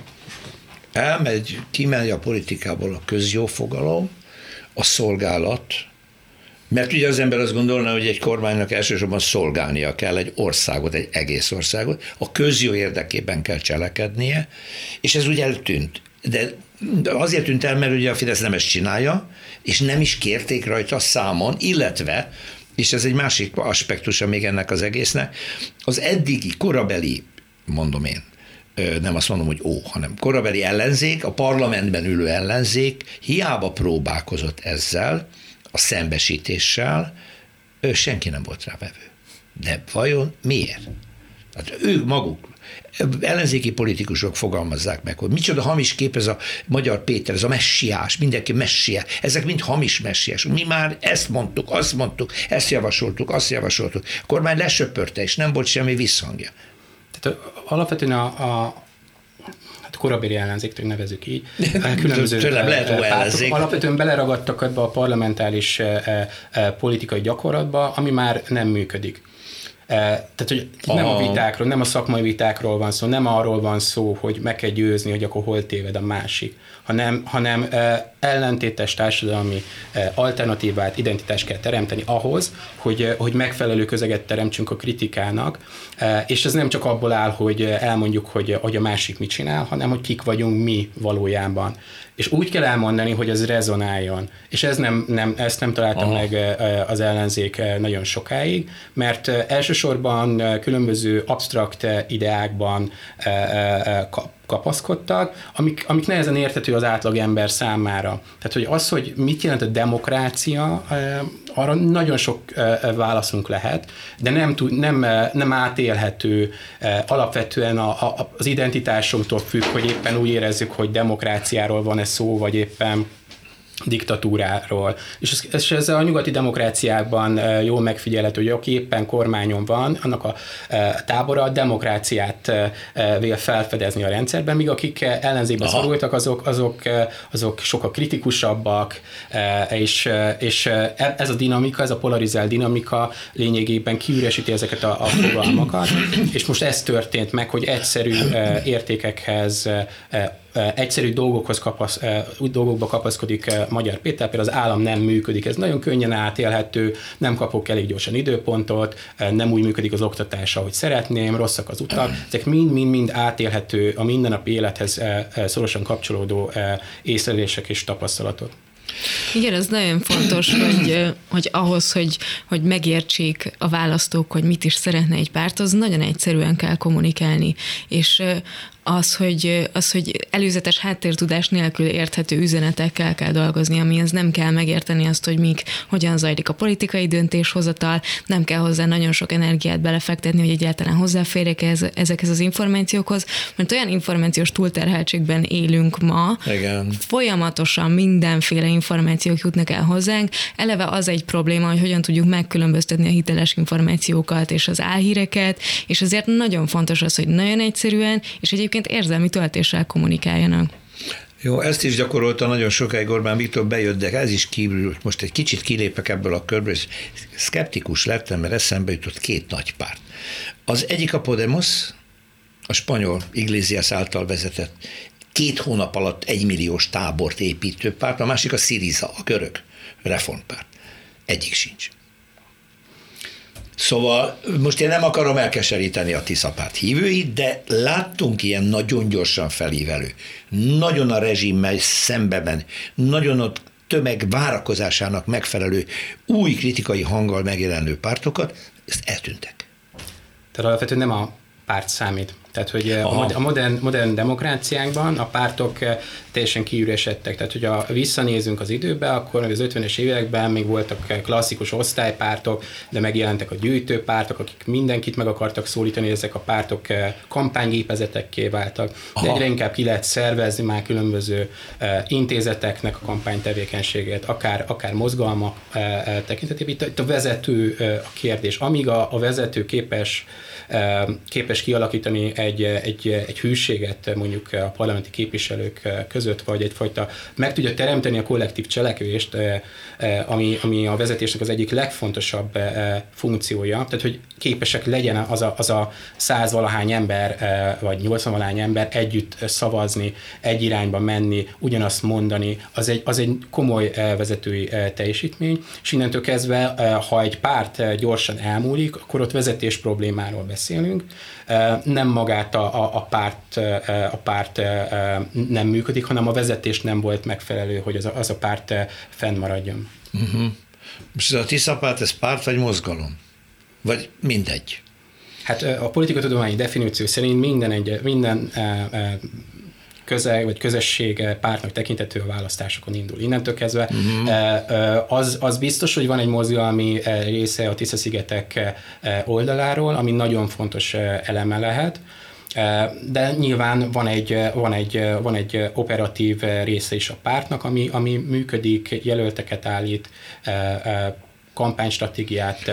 Kimegy a politikából a közjó fogalom, a szolgálat, mert ugye az ember azt gondolna, hogy egy kormánynak elsősorban szolgálnia kell egy országot, egy egész országot, a közjó érdekében kell cselekednie, és ez ugye eltűnt. De azért tűnt el, mert ugye a Fidesz nem ezt csinálja, és nem is kérték rajta számon, illetve, és ez egy másik aspektusa még ennek az egésznek, az eddigi korabeli, mondom én, nem azt mondom, hogy hanem korabeli ellenzék, a parlamentben ülő ellenzék hiába próbálkozott ezzel, a szembesítéssel, senki nem volt rá vevő. De vajon miért? Hát ők maguk, ellenzéki politikusok fogalmazzák meg, hogy micsoda hamis kép ez a Magyar Péter, ez a messiás, mindenki messiás, ezek mind hamis messiás. Mi már ezt mondtuk, azt mondtuk, ezt javasoltuk, azt javasoltuk. A kormány lesöpörte, és nem volt semmi visszhangja. Tehát alapvetően a korabeli ellenzéktől nevezzük így, különböző pártok alapvetően beleragadtak ebbe a parlamentáris politikai gyakorlatba, ami már nem működik. Tehát, hogy nem a vitákról, nem a szakmai vitákról van szó, nem arról van szó, hogy meg kell győzni, hogy akkor hol téved a másik, hanem ellentétes társadalmi alternatívát, identitást kell teremteni ahhoz, hogy megfelelő közeget teremtsünk a kritikának, és ez nem csak abból áll, hogy elmondjuk, hogy a másik mit csinál, hanem hogy kik vagyunk mi valójában. És úgy kell elmondani, hogy ez rezonáljon. És ezt nem találtam meg az ellenzék nagyon sokáig, mert elsősorban különböző absztrakt ideákban kapaszkodtak, amik nehezen érthető az átlagember számára. Tehát, hogy az, hogy mit jelent a demokrácia, arra nagyon sok válaszunk lehet, de nem átélhető, alapvetően az identitásunktól függ, hogy éppen úgy érezzük, hogy demokráciáról van-e szó, vagy éppen diktatúráról. És ez a nyugati demokráciákban jól megfigyelhető, hogy aki éppen kormányon van, annak a tábora a demokráciát vél felfedezni a rendszerben, míg akik ellenzékbe szorultak, azok sokkal kritikusabbak, és ez a dinamika, ez a polarizált dinamika lényegében kiüresíti ezeket a fogalmakat, és most ez történt meg, hogy egyszerű értékekhez, egyszerű dolgokba kapaszkodik Magyar Péter, például az állam nem működik, ez nagyon könnyen átélhető, nem kapok elég gyorsan időpontot, nem úgy működik az oktatás, ahogy szeretném, rosszak az utak, ezek mind átélhető, a mindennapi élethez szorosan kapcsolódó észlelések és tapasztalatok. Igen, ez nagyon fontos, hogy ahhoz, hogy megértsék a választók, hogy mit is szeretne egy párt, az nagyon egyszerűen kell kommunikálni. És az, hogy előzetes háttértudás nélkül érthető üzenetekkel kell dolgozni, amihez nem kell megérteni azt, hogy hogyan zajlik a politikai döntéshozatal, nem kell hozzá nagyon sok energiát belefektetni, hogy egyáltalán hozzáférjek ezekhez az információkhoz, mert olyan információs túlterheltségben élünk ma, igen. Folyamatosan mindenféle információk jutnak el hozzánk, eleve az egy probléma, hogy hogyan tudjuk megkülönböztetni a hiteles információkat és az álhíreket, és ezért nagyon fontos az, hogy nagyon egyszerűen, és egyébként érzelmi töltéssel kommunikáljanak. Jó, ezt is gyakorolta nagyon sokáig Orbán Viktor, bejött, de ez is kívül, most egy kicsit kilépek ebből a körből, és szkeptikus lettem, mert eszembe jutott két nagy párt. Az egyik a Podemos, a spanyol Iglesias által vezetett, 2 hónap alatt 1 milliós tábort építő párt, a másik a Syriza, a görög reformpárt. Egyik sincs. Szóval most én nem akarom elkeseríteni a Tisza-párt hívőit, de láttunk ilyen nagyon gyorsan felívelő, nagyon a rezsimmel szemben, nagyon a tömeg várakozásának megfelelő új kritikai hanggal megjelenő pártokat, ezt eltűntek. Tehát alapvetően nem a párt számít. Tehát, hogy a modern demokráciánkban a pártok teljesen kiüresedtek. Tehát, hogy visszanézünk az időbe, akkor az 50-es években még voltak klasszikus osztálypártok, de megjelentek a gyűjtőpártok, akik mindenkit meg akartak szólítani, ezek a pártok kampánygépezetekké váltak. De egyre inkább ki lehet szervezni már különböző intézeteknek a kampánytevékenységet, akár mozgalmak tekintetében. Itt a vezető a kérdés. Amíg a vezető képes kialakítani egy hűséget mondjuk a parlamenti képviselők között, vagy egyfajta meg tudja teremteni a kollektív cselekvést, ami a vezetésnek az egyik legfontosabb funkciója, tehát hogy képesek legyen az a 100-valahány ember, vagy 80-valahány ember együtt szavazni, egy irányba menni, ugyanazt mondani, az egy komoly vezetői teljesítmény, és innentől kezdve, ha egy párt gyorsan elmúlik, akkor ott vezetés problémáról beszélünk, nem magát a párt nem működik, hanem a vezetés nem volt megfelelő, hogy az a párt fennmaradjon. Uh-huh. Most a Tisza-párt, ez párt vagy mozgalom? Vagy mindegy? Hát a politikatudományi definíció szerint minden közeg vagy közösség pártnak tekintető a választásokon indul. Innentől kezdve az biztos, hogy van egy mozgalmi része a Tisza-szigetek oldaláról, ami nagyon fontos eleme lehet, de nyilván van egy operatív része is a pártnak, ami működik, jelölteket állít, kampánystratégiát.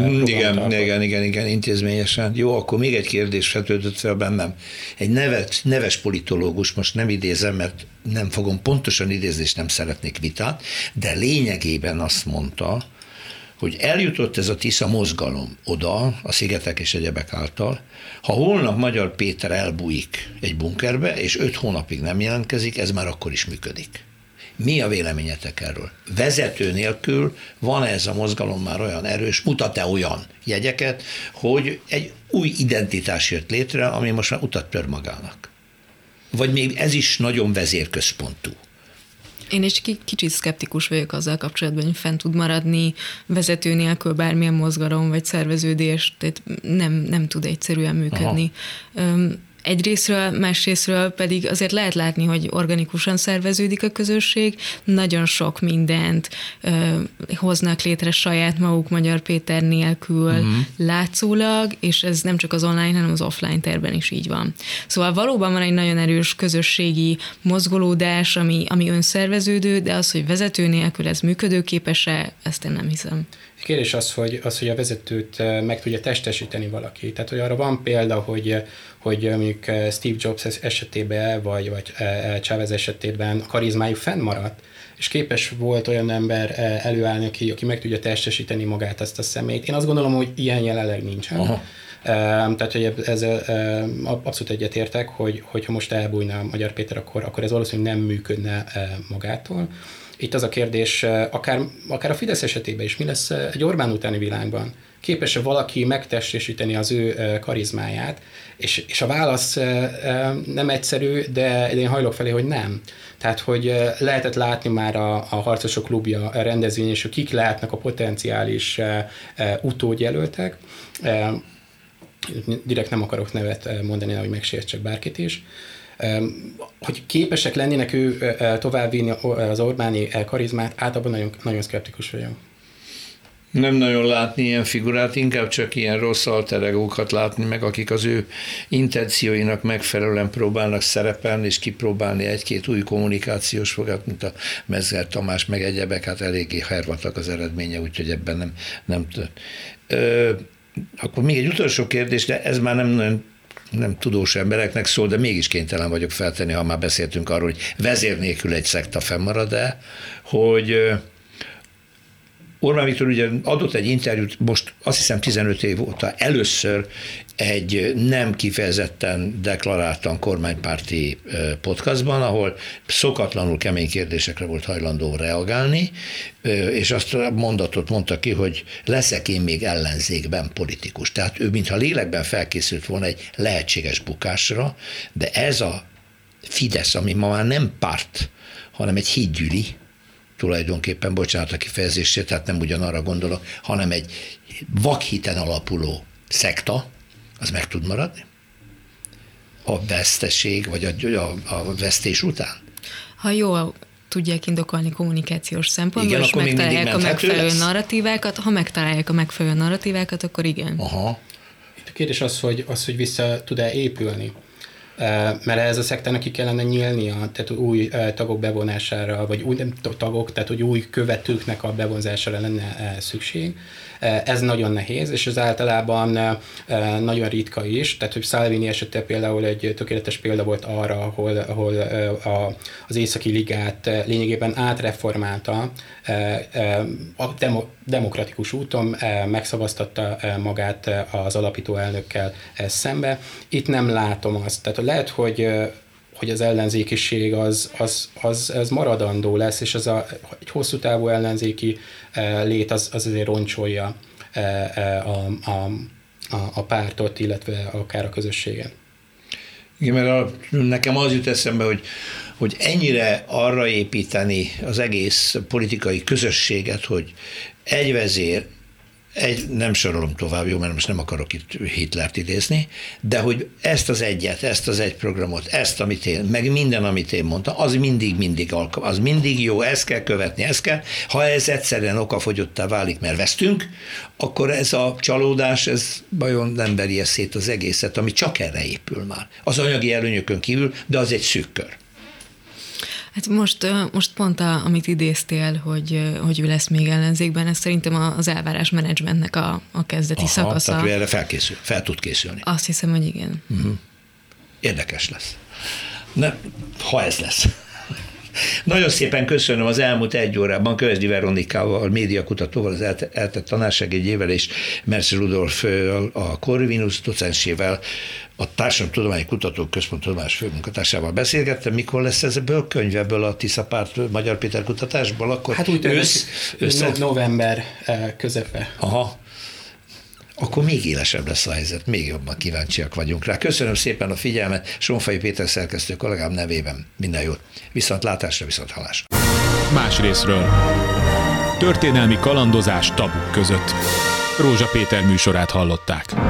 Igen, intézményesen. Jó, akkor még egy kérdés vetődött fel bennem. Egy neves politológus, most nem idézem, mert nem fogom pontosan idézni, és nem szeretnék vitát, de lényegében azt mondta, hogy eljutott ez a Tisza mozgalom oda, a szigetek és egyebek által, ha holnap Magyar Péter elbújik egy bunkerbe, és 5 hónapig nem jelentkezik, ez már akkor is működik. Mi a véleményetek erről? Vezető nélkül van ez a mozgalom már olyan erős, mutat-e olyan jegyeket, hogy egy új identitás jött létre, ami most már utat tör magának? Vagy még ez is nagyon vezérközpontú? Én is kicsit szkeptikus vagyok azzal kapcsolatban, hogy fent tud maradni vezető nélkül bármilyen mozgalom vagy szerveződés, tehát nem tud egyszerűen működni. Egyrészről, másrészről pedig azért lehet látni, hogy organikusan szerveződik a közösség, nagyon sok mindent hoznak létre saját maguk Magyar Péter nélkül látszólag, és ez nem csak az online, hanem az offline térben is így van. Szóval valóban van egy nagyon erős közösségi mozgolódás, ami önszerveződő, de az, hogy vezető nélkül ez működőképes-e, ezt én nem hiszem. Kérdés az, hogy a vezetőt meg tudja testesíteni valaki. Tehát, hogy arra van példa, hogy mondjuk Steve Jobs esetében, vagy Chávez esetében a karizmájuk fennmaradt, és képes volt olyan ember előállni, aki meg tudja testesíteni magát, ezt a személyt. Én azt gondolom, hogy ilyen jelenleg nincsen. Tehát, hogy ezzel abszolút egyetértek, hogyha most elbújna Magyar Péter, akkor ez valószínűleg nem működne magától. Itt az a kérdés, akár a Fidesz esetében is, mi lesz egy Orbán utáni világban? Képes-e valaki megtestesíteni az ő karizmáját? És a válasz nem egyszerű, de én hajlok felé, hogy nem. Tehát, hogy lehetett látni már a Harcosok Klubja rendezvényen, és kik lehetnek a potenciális utódjelöltek. Direkt nem akarok nevet mondani, hogy megsértsek bárkit is. Hogy képesek lennének ő továbbvinni az Orbáni karizmát, általában nagyon, nagyon szkeptikus vagyok. Nem nagyon látni ilyen figurát, inkább csak ilyen rossz alter egókat látni meg, akik az ő intencióinak megfelelően próbálnak szerepelni, és kipróbálni egy-két új kommunikációs fogát, mint a Mezger Tamás, meg egyebek, hát eléggé hervatak az eredménye, úgyhogy ebben nem. Akkor még egy utolsó kérdés, de ez már nem tudós embereknek szól, de mégis kénytelen vagyok feltenni, ha már beszéltünk arról, hogy vezér nélkül egy szekta fennmarad-e, hogy Orbán Viktor ugye adott egy interjút, most azt hiszem 15 év óta először egy nem kifejezetten deklaráltan kormánypárti podcastban, ahol szokatlanul kemény kérdésekre volt hajlandó reagálni, és azt a mondatot mondta ki, hogy leszek én még ellenzékben politikus. Tehát ő mintha lélekben felkészült volna egy lehetséges bukásra, de ez a Fidesz, ami ma már nem párt, hanem egy hídgyűli, tulajdonképpen, bocsánat a kifejezését, tehát nem ugyanarra gondolok, hanem egy vakhiten alapuló szekta, az meg tud maradni? A veszteség, vagy a vesztés után? Ha jól tudják indokolni kommunikációs szempontból, igen, és megtalálják a megfelelő narratívákat, ha megtalálják a megfelelő narratívákat, akkor igen. Aha. Itt a kérdés az, hogy vissza tud-e épülni. Mert ez a szektának ki kellene nyílnia, tehát új tagok bevonására, vagy új nem tagok, tehát hogy új követőknek a bevonzására lenne szükség. Ez nagyon nehéz, és ez általában nagyon ritka is, tehát hogy Salvini esete például egy tökéletes példa volt arra, ahol az Északi Ligát lényegében átreformálta, a demokratikus úton megszavaztatta magát az alapító elnökkel szembe. Itt nem látom azt, tehát lehet, hogy az ellenzékiség az maradandó lesz, és egy hosszú távú ellenzéki lét az azért roncsolja a pártot, illetve akár a közösségen. Igen, mert nekem az jut eszembe, hogy ennyire arra építeni az egész politikai közösséget, hogy egy vezér, nem sorolom tovább, jó, mert most nem akarok itt Hitlert idézni, de hogy ezt az egy programot, ezt, amit én, meg minden, amit én mondtam, az mindig az mindig jó, ezt kell követni, ezt kell. Ha ez egyszerűen okafogyottá válik, mert vesztünk, akkor ez a csalódás, ez vajon nem veri szét az egészet, ami csak erre épül már. Az anyagi előnyökön kívül, de az egy szűk kör. Hát most pont amit idéztél, hogy ő lesz még ellenzékben, ez szerintem az elvárás menedzsmentnek a kezdeti szakasza. Tehát ő erre fel tud készülni. Azt hiszem, hogy igen. Uh-huh. Érdekes lesz. Ha ez lesz. Nagyon szépen köszönöm az elmúlt egy órában Kövesdi Veronikával, médiakutatóval, az eltett tanársegédjével és Merci Rudolf a Corvinus docensével, a Társadalomtudományi Kutatók Központ tudományos főmunkatársával beszélgettem. Mikor lesz ebből könyv, ebből a Tisza Párt Magyar Péter kutatásból? Akkor hát úgy november közepe. Aha. Akkor még élesebb lesz a helyzet, még jobban kíváncsiak vagyunk rá. Köszönöm szépen a figyelmet, Sonfai Péter szerkesztő kollégám nevében. Minden jót. Viszontlátásra, viszonthallásra. Más részről. Történelmi kalandozás tabuk között. Rózsa Péter műsorát hallották.